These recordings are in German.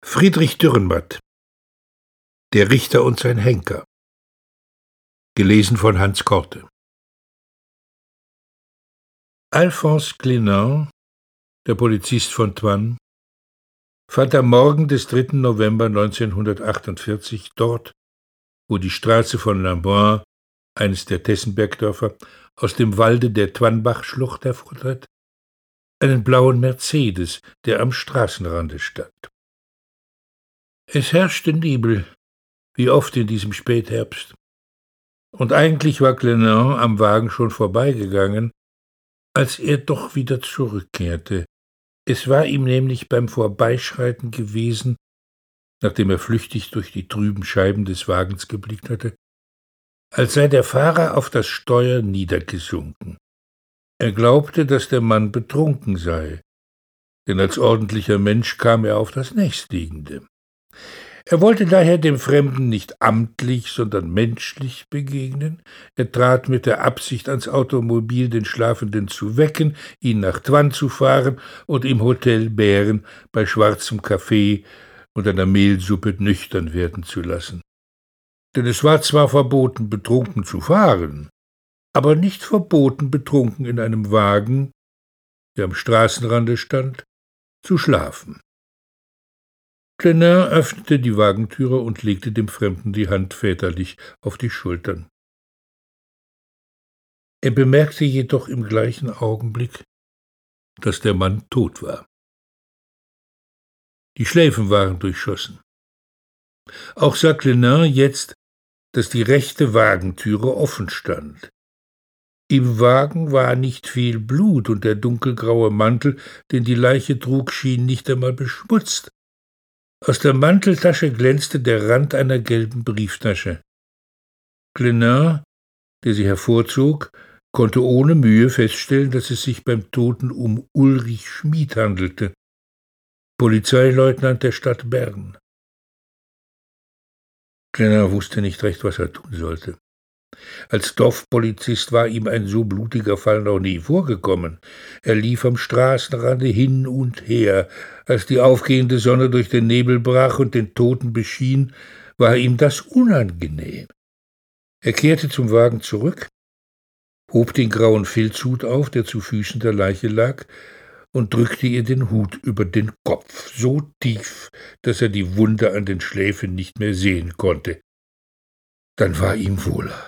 Friedrich Dürrenmatt, Der Richter und sein Henker. Gelesen von Hans Korte. Alphonse Clément, der Polizist von Twann, fand am Morgen des 3. November 1948 dort, wo die Straße von Lambain, eines der Tessenbergdörfer, aus dem Walde der Twannbach-Schlucht hervortritt, einen blauen Mercedes, der am Straßenrande stand. Es herrschte Nebel, wie oft in diesem Spätherbst, und eigentlich war Clément am Wagen schon vorbeigegangen, als er doch wieder zurückkehrte. Es war ihm nämlich beim Vorbeischreiten gewesen, nachdem er flüchtig durch die trüben Scheiben des Wagens geblickt hatte, als sei der Fahrer auf das Steuer niedergesunken. Er glaubte, dass der Mann betrunken sei, denn als ordentlicher Mensch kam er auf das Nächstliegende. Er wollte daher dem Fremden nicht amtlich, sondern menschlich begegnen. Er trat mit der Absicht ans Automobil, den Schlafenden zu wecken, ihn nach Twann zu fahren und im Hotel Bären bei schwarzem Kaffee und einer Mehlsuppe nüchtern werden zu lassen. Denn es war zwar verboten, betrunken zu fahren, aber nicht verboten, betrunken in einem Wagen, der am Straßenrande stand, zu schlafen. Clément öffnete die Wagentüre und legte dem Fremden die Hand väterlich auf die Schultern. Er bemerkte jedoch im gleichen Augenblick, dass der Mann tot war. Die Schläfen waren durchschossen. Auch sah Clément jetzt, dass die rechte Wagentüre offen stand. Im Wagen war nicht viel Blut und der dunkelgraue Mantel, den die Leiche trug, schien nicht einmal beschmutzt. Aus der Manteltasche glänzte der Rand einer gelben Brieftasche. Clément, der sie hervorzog, konnte ohne Mühe feststellen, dass es sich beim Toten um Ulrich Schmid handelte, Polizeileutnant der Stadt Bern. Clément wusste nicht recht, was er tun sollte. Als Dorfpolizist war ihm ein so blutiger Fall noch nie vorgekommen. Er lief am Straßenrande hin und her. Als die aufgehende Sonne durch den Nebel brach und den Toten beschien, war ihm das unangenehm. Er kehrte zum Wagen zurück, hob den grauen Filzhut auf, der zu Füßen der Leiche lag, und drückte ihr den Hut über den Kopf, so tief, dass er die Wunde an den Schläfen nicht mehr sehen konnte. Dann war ihm wohler.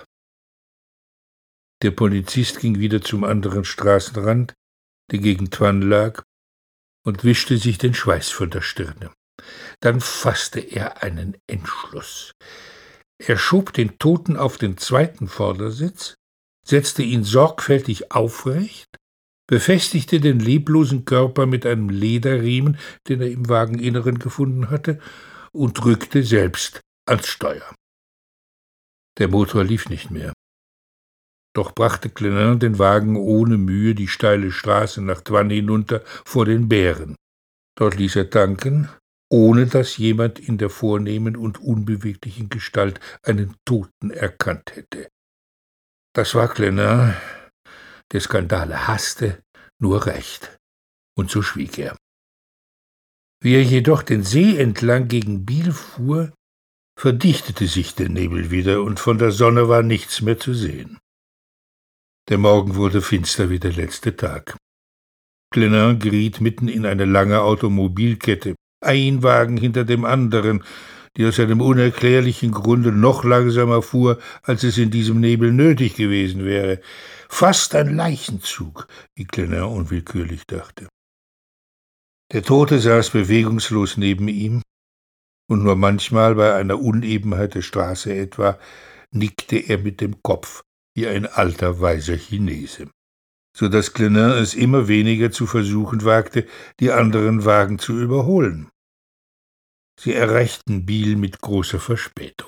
Der Polizist ging wieder zum anderen Straßenrand, der gegen Twann lag, und wischte sich den Schweiß von der Stirne. Dann fasste er einen Entschluss. Er schob den Toten auf den zweiten Vordersitz, setzte ihn sorgfältig aufrecht, befestigte den leblosen Körper mit einem Lederriemen, den er im Wageninneren gefunden hatte, und rückte selbst ans Steuer. Der Motor lief nicht mehr. Doch brachte Clément den Wagen ohne Mühe die steile Straße nach Twann hinunter vor den Bären. Dort ließ er tanken, ohne dass jemand in der vornehmen und unbeweglichen Gestalt einen Toten erkannt hätte. Das war Clément, der Skandale hasste, nur recht, und so schwieg er. Wie er jedoch den See entlang gegen Biel fuhr, verdichtete sich der Nebel wieder, und von der Sonne war nichts mehr zu sehen. Der Morgen wurde finster wie der letzte Tag. Clément geriet mitten in eine lange Automobilkette, ein Wagen hinter dem anderen, die aus einem unerklärlichen Grunde noch langsamer fuhr, als es in diesem Nebel nötig gewesen wäre. Fast ein Leichenzug, wie Clément unwillkürlich dachte. Der Tote saß bewegungslos neben ihm, und nur manchmal bei einer Unebenheit der Straße etwa nickte er mit dem Kopf wie ein alter, weiser Chinese, so dass Clément es immer weniger zu versuchen wagte, die anderen Wagen zu überholen. Sie erreichten Biel mit großer Verspätung.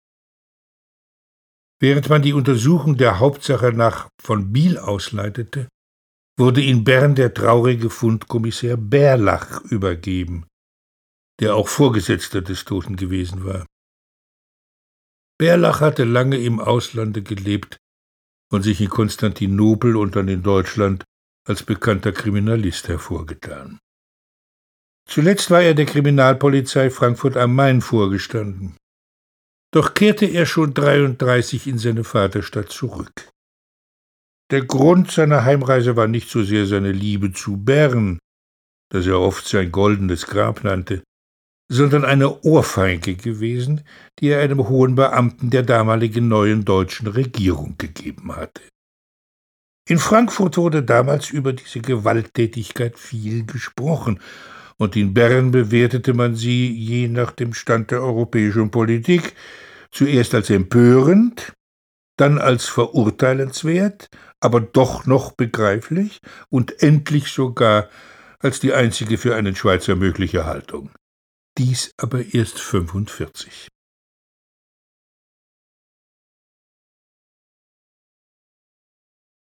Während man die Untersuchung der Hauptsache nach von Biel ausleitete, wurde in Bern der traurige Fundkommissär Bärlach übergeben, der auch Vorgesetzter des Toten gewesen war. Bärlach hatte lange im Auslande gelebt und sich in Konstantinopel und dann in Deutschland als bekannter Kriminalist hervorgetan. Zuletzt war er der Kriminalpolizei Frankfurt am Main vorgestanden. Doch kehrte er schon 1933 in seine Vaterstadt zurück. Der Grund seiner Heimreise war nicht so sehr seine Liebe zu Bern, das er oft sein goldenes Grab nannte, sondern eine Ohrfeige gewesen, die er einem hohen Beamten der damaligen neuen deutschen Regierung gegeben hatte. In Frankfurt wurde damals über diese Gewalttätigkeit viel gesprochen, und in Bern bewertete man sie, je nach dem Stand der europäischen Politik, zuerst als empörend, dann als verurteilenswert, aber doch noch begreiflich und endlich sogar als die einzige für einen Schweizer mögliche Haltung. Dies aber erst 1945.